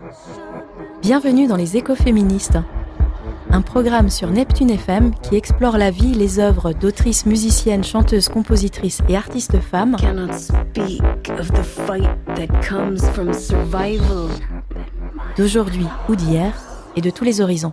Bienvenue dans les Écoféministes, un programme sur Neptune FM qui explore la vie et les œuvres d'autrices, musiciennes, chanteuses, compositrices et artistes femmes d'aujourd'hui ou d'hier et de tous les horizons.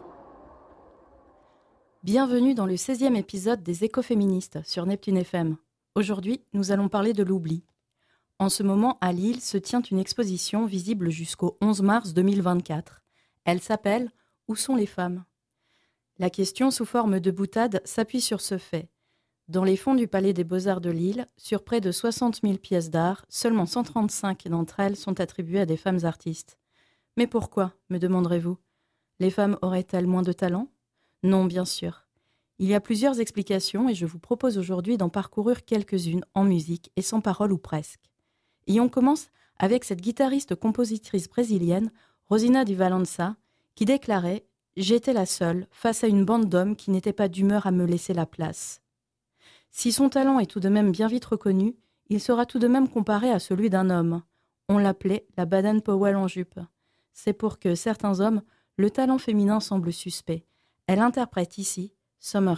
Bienvenue dans le 16e épisode des Écoféministes sur Neptune FM. Aujourd'hui, nous allons parler de l'oubli. En ce moment, à Lille, se tient une exposition visible jusqu'au 11 mars 2024. Elle s'appelle « Où sont les femmes ?» La question, sous forme de boutade, s'appuie sur ce fait. Dans les fonds du Palais des Beaux-Arts de Lille, sur près de 60 000 pièces d'art, seulement 135 d'entre elles sont attribuées à des femmes artistes. Mais pourquoi, me demanderez-vous ? Les femmes auraient-elles moins de talent ? Non, bien sûr. Il y a plusieurs explications et je vous propose aujourd'hui d'en parcourir quelques-unes en musique et sans parole ou presque. Et on commence avec cette guitariste-compositrice brésilienne, Rosina Di Valença, qui déclarait « J'étais la seule face à une bande d'hommes qui n'étaient pas d'humeur à me laisser la place ». Si son talent est tout de même bien vite reconnu, il sera tout de même comparé à celui d'un homme. On l'appelait la Baden-Powell en jupe. C'est pour que certains hommes, le talent féminin semble suspect. Elle interprète ici « Summertime ».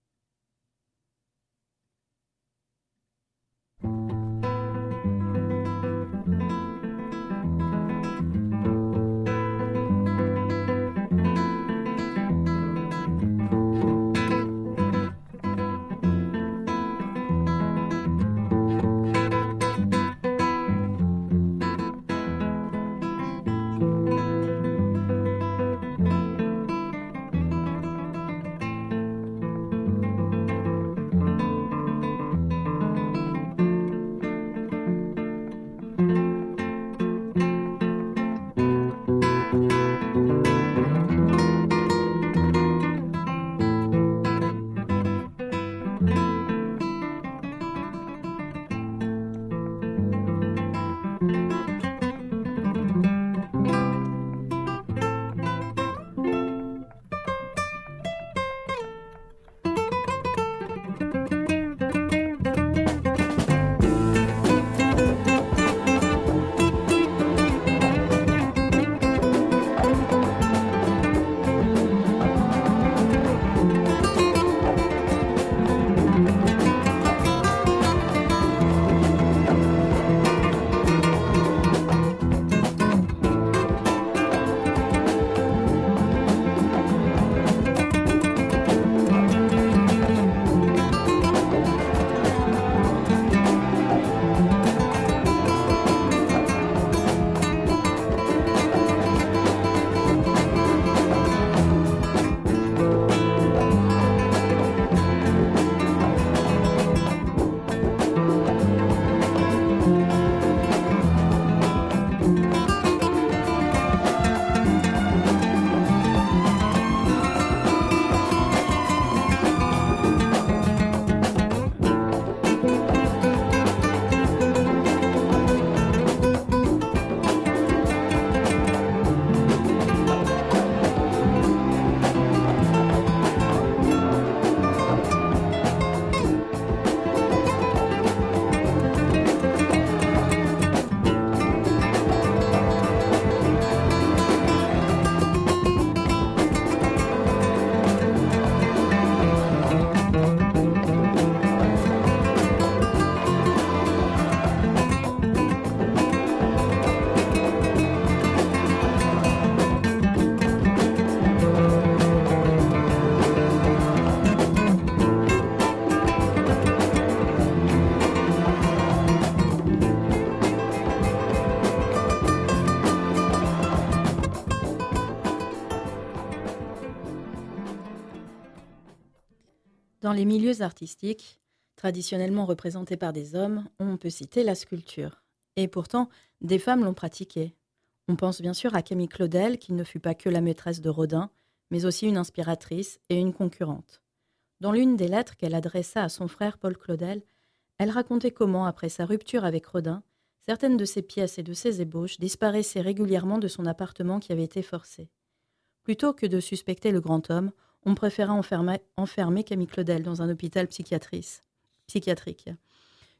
Dans les milieux artistiques, traditionnellement représentés par des hommes, on peut citer la sculpture. Et pourtant, des femmes l'ont pratiquée. On pense bien sûr à Camille Claudel, qui ne fut pas que la maîtresse de Rodin, mais aussi une inspiratrice et une concurrente. Dans l'une des lettres qu'elle adressa à son frère Paul Claudel, elle racontait comment, après sa rupture avec Rodin, certaines de ses pièces et de ses ébauches disparaissaient régulièrement de son appartement qui avait été forcé. Plutôt que de suspecter le grand homme, on préféra enfermer Camille Claudel dans un hôpital psychiatrique.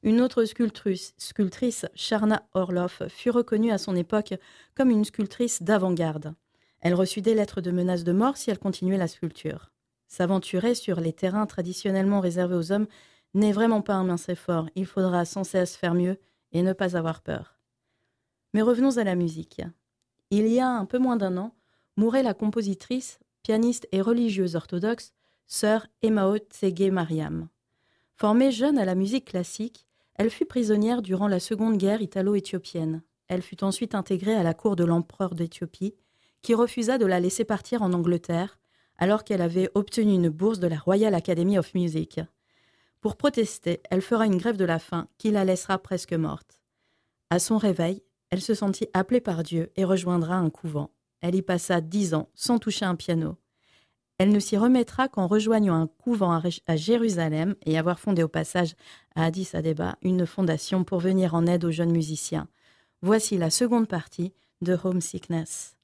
Une autre sculptrice, Charna Orloff, fut reconnue à son époque comme une sculptrice d'avant-garde. Elle reçut des lettres de menaces de mort si elle continuait la sculpture. S'aventurer sur les terrains traditionnellement réservés aux hommes n'est vraiment pas un mince effort. Il faudra sans cesse faire mieux et ne pas avoir peur. Mais revenons à la musique. Il y a un peu moins d'un an, mourait la compositrice, pianiste et religieuse orthodoxe, sœur Emao Tsege Mariam. Formée jeune à la musique classique, elle fut prisonnière durant la Seconde Guerre italo-éthiopienne. Elle fut ensuite intégrée à la cour de l'empereur d'Éthiopie, qui refusa de la laisser partir en Angleterre, alors qu'elle avait obtenu une bourse de la Royal Academy of Music. Pour protester, elle fera une grève de la faim qui la laissera presque morte. À son réveil, elle se sentit appelée par Dieu et rejoindra un couvent. Elle y passa 10 ans sans toucher un piano. Elle ne s'y remettra qu'en rejoignant un couvent à Jérusalem et avoir fondé au passage à Addis Abeba une fondation pour venir en aide aux jeunes musiciens. Voici la seconde partie de Homesickness.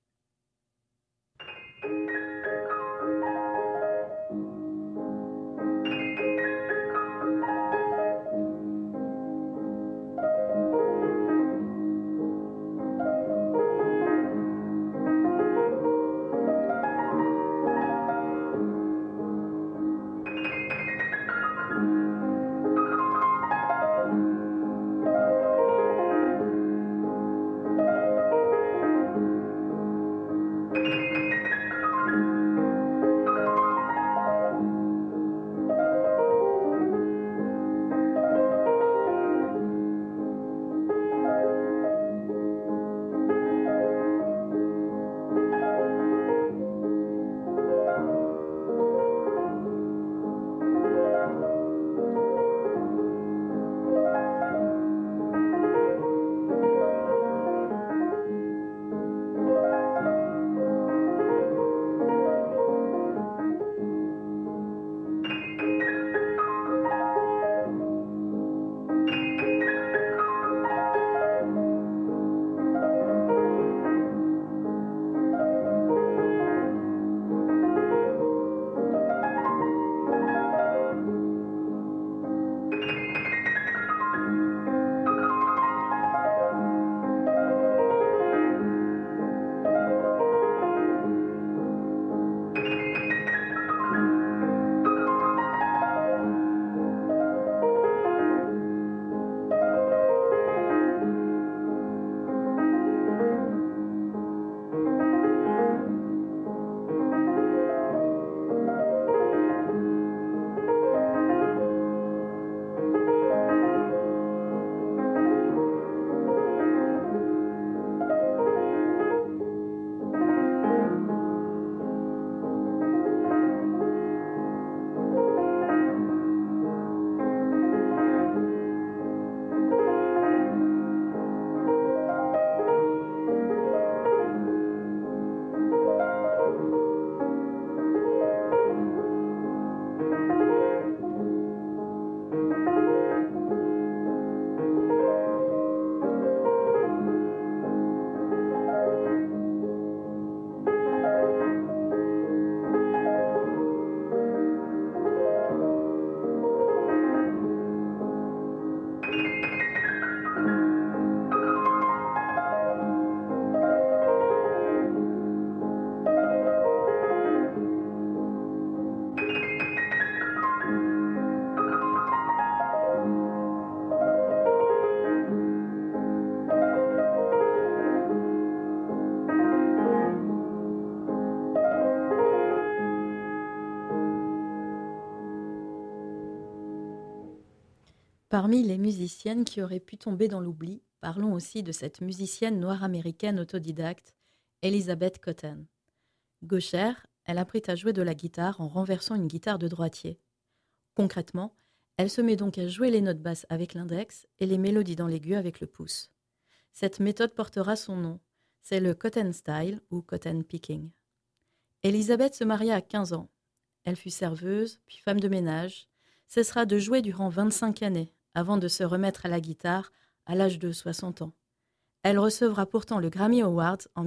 Parmi les musiciennes qui auraient pu tomber dans l'oubli, parlons aussi de cette musicienne noire américaine autodidacte, Elizabeth Cotten. Gauchère, elle apprit à jouer de la guitare en renversant une guitare de droitier. Concrètement, elle se met donc à jouer les notes basses avec l'index et les mélodies dans l'aigu avec le pouce. Cette méthode portera son nom, c'est le Cotten Style ou Cotten Picking. Elizabeth se maria à 15 ans. Elle fut serveuse, puis femme de ménage, cessera de jouer durant 25 années, avant de se remettre à la guitare à l'âge de 60 ans. Elle recevra pourtant le Grammy Award en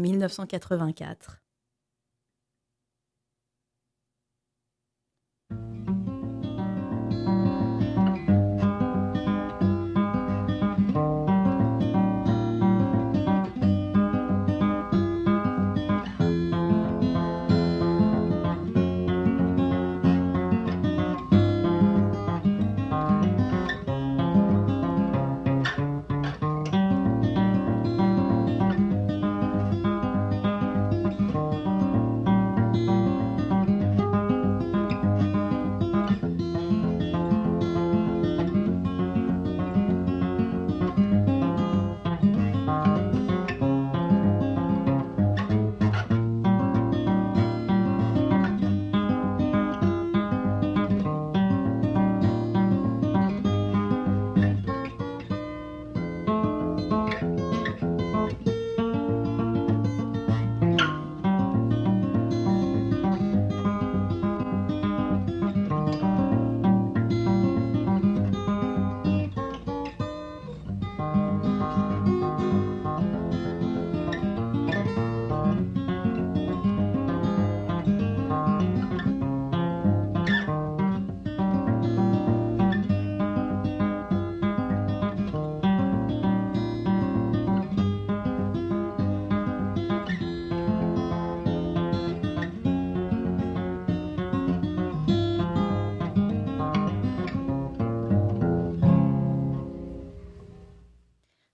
1984.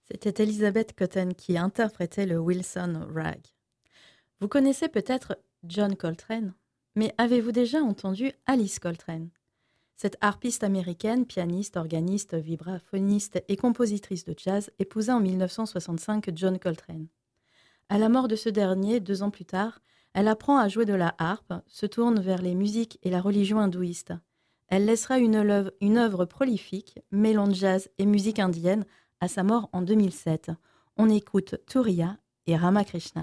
C'était Elizabeth Cotton qui interprétait le Wilson Rag. Vous connaissez peut-être John Coltrane, mais avez-vous déjà entendu Alice Coltrane? Cette harpiste américaine, pianiste, organiste, vibraphoniste et compositrice de jazz épousa en 1965 John Coltrane. À la mort de ce dernier, 2 ans plus tard, elle apprend à jouer de la harpe, se tourne vers les musiques et la religion hindouiste. Elle laissera une œuvre prolifique, mêlant jazz et musique indienne, à sa mort en 2007. On écoute Turiya et Ramakrishna.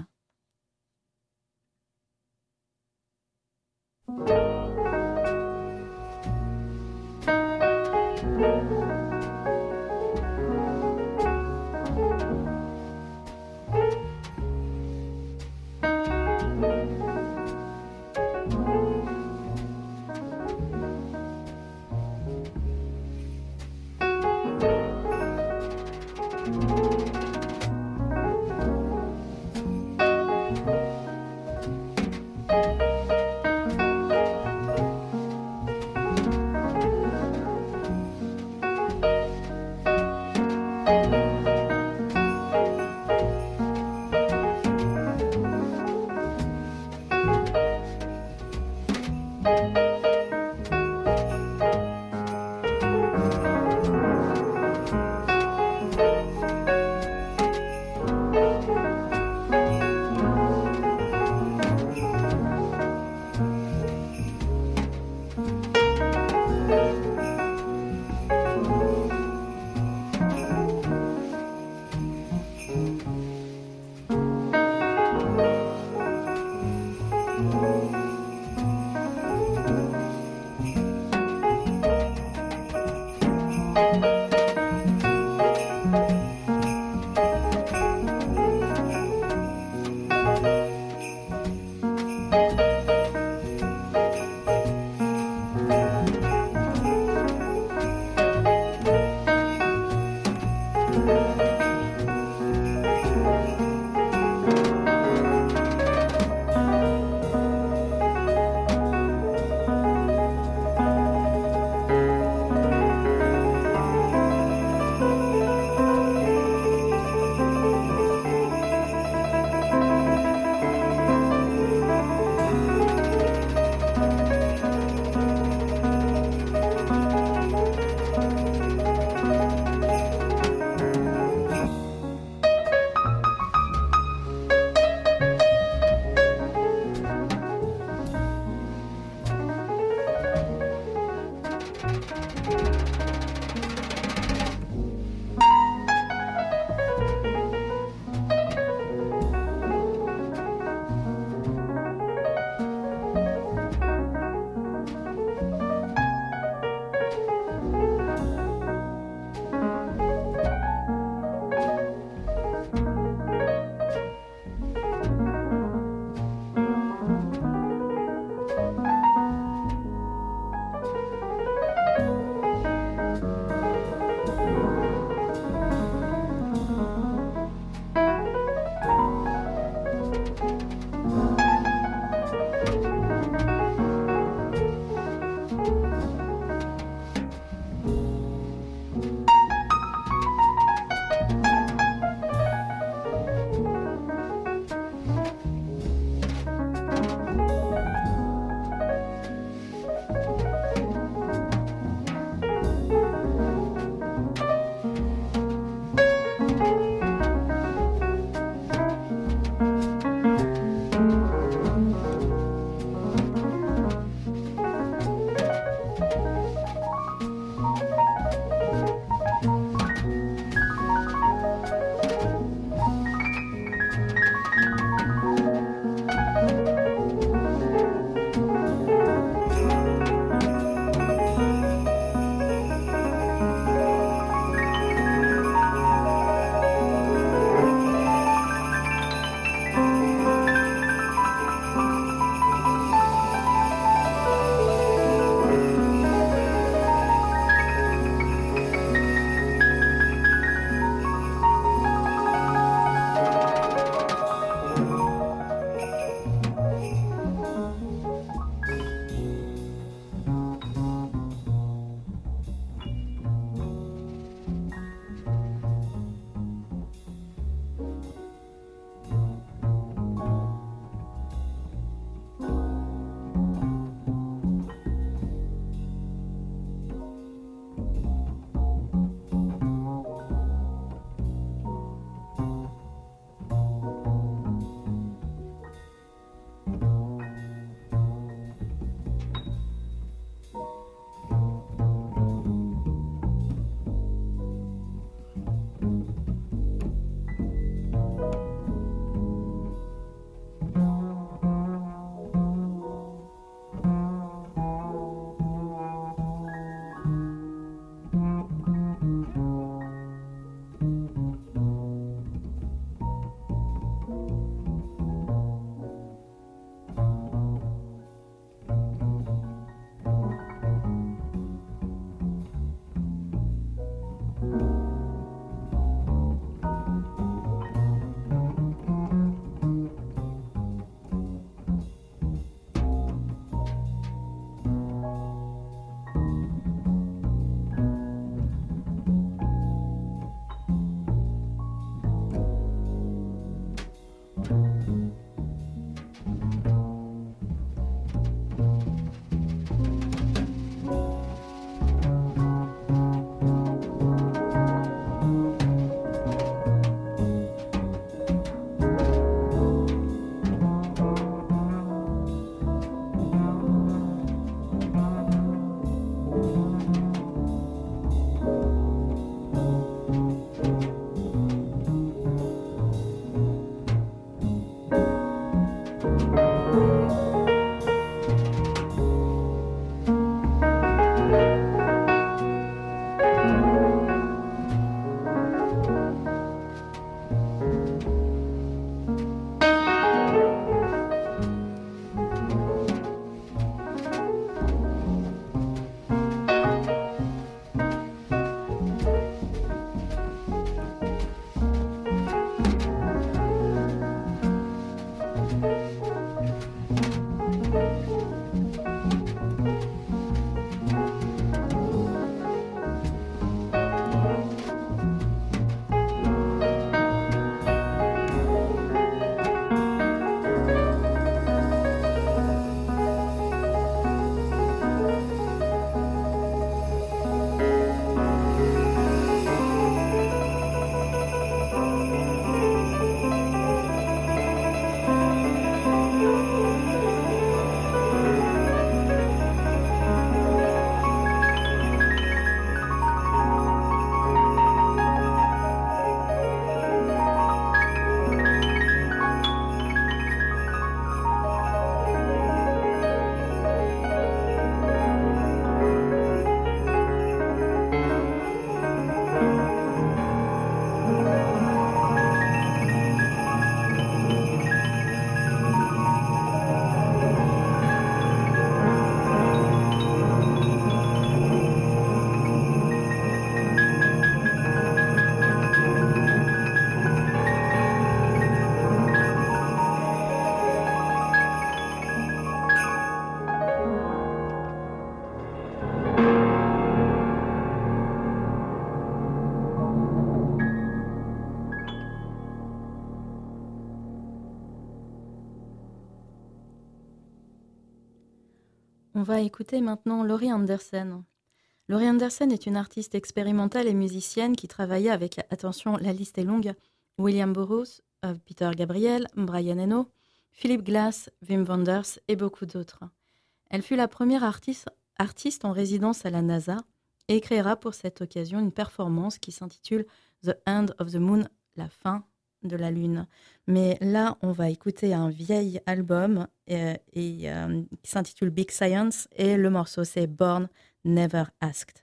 va écouter maintenant Laurie Anderson. Laurie Anderson est une artiste expérimentale et musicienne qui travaillait avec, attention, la liste est longue, William Burroughs, Peter Gabriel, Brian Eno, Philip Glass, Wim Wenders et beaucoup d'autres. Elle fut la première artiste en résidence à la NASA et créera pour cette occasion une performance qui s'intitule The End of the Moon, la fin de la Lune. Mais là, on va écouter un vieil album qui s'intitule Big Science et le morceau c'est Born Never Asked.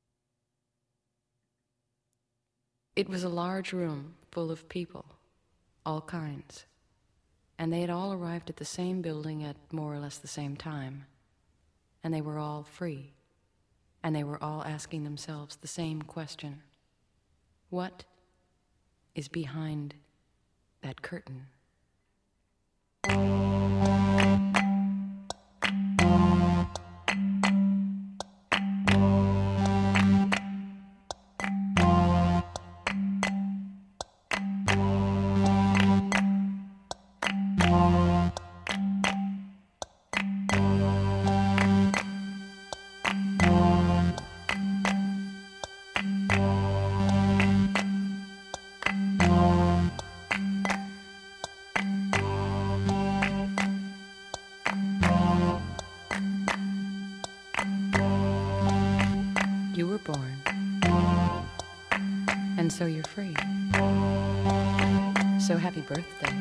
It was a large room full of people, all kinds, and they had all arrived at the same building at more or less the same time, and they were all free, and they were all asking themselves the same question: what is behind that curtain? You were born, and so you're free. So happy birthday.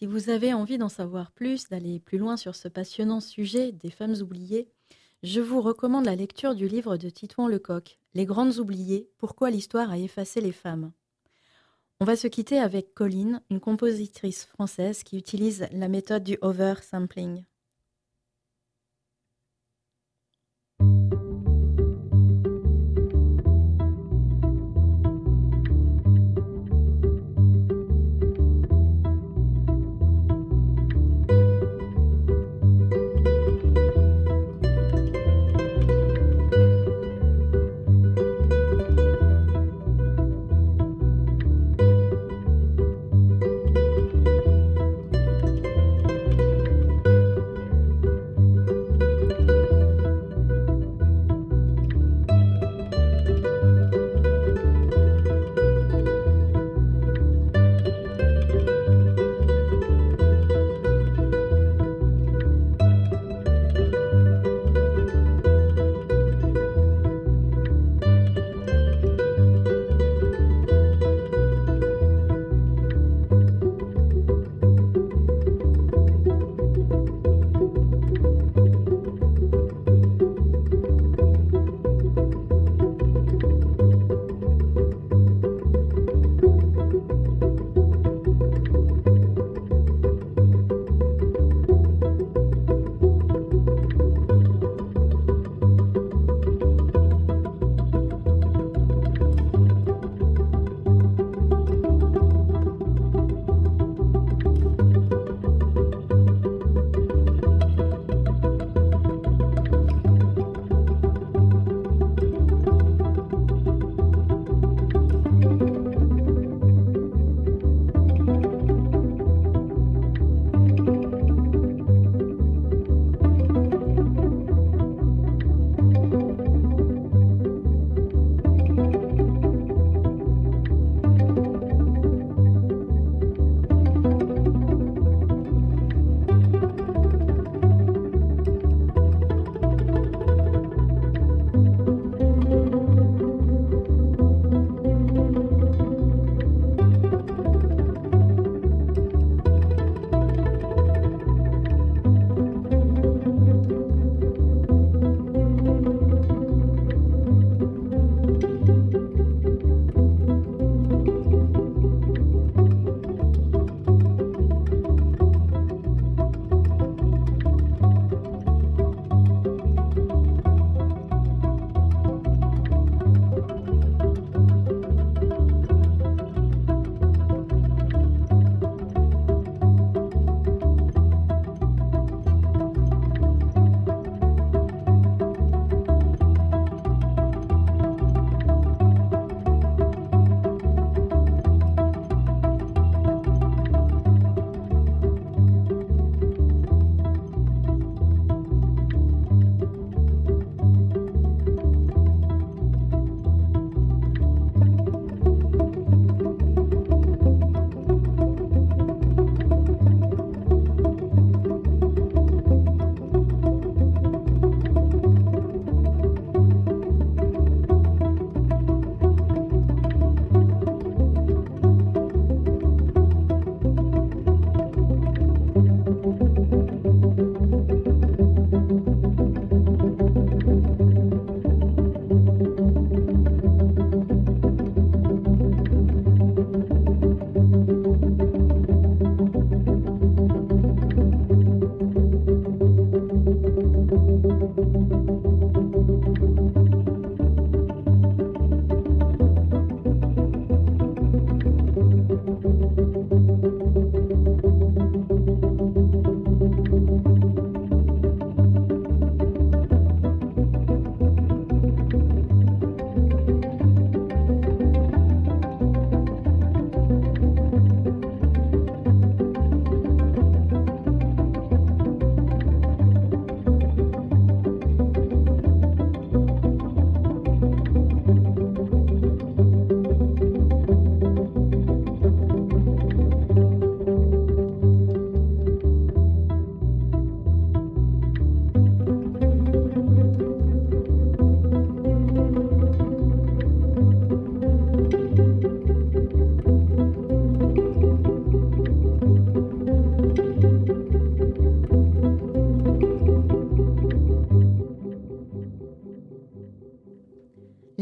Si vous avez envie d'en savoir plus, d'aller plus loin sur ce passionnant sujet des femmes oubliées, je vous recommande la lecture du livre de Titouan Lecoq, Les Grandes Oubliées, pourquoi l'histoire a effacé les femmes. On va se quitter avec Colline, une compositrice française qui utilise la méthode du oversampling.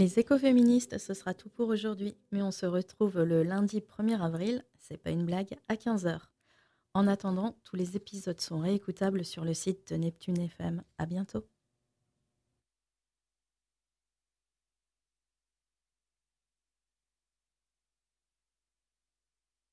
Les écoféministes, ce sera tout pour aujourd'hui, mais on se retrouve le lundi 1er avril, c'est pas une blague, à 15 heures. En attendant, tous les épisodes sont réécoutables sur le site de Neptune FM. À bientôt.